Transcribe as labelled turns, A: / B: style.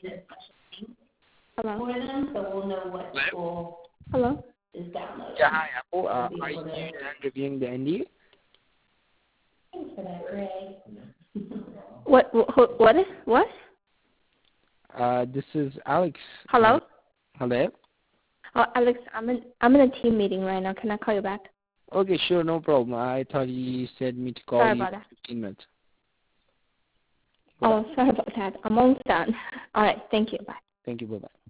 A: Hello.
B: For them, so we'll know what school
A: Hello.
B: is downloading.
C: Yeah, hi, Apple. Are you done reviewing the NDA?
B: Thanks for that, Gray.
A: What?
C: This is Alex.
A: Hello.
C: Hello?
A: Oh, Alex, I'm in a team meeting right now. Can I call you back?
C: Okay, sure, no problem. I thought you said me to call
A: Sorry
C: you
A: about
C: in
A: that.
C: 15 minutes.
A: Oh, sorry about that. I'm almost done. All right. Thank you. Bye.
C: Thank you. Bye-bye.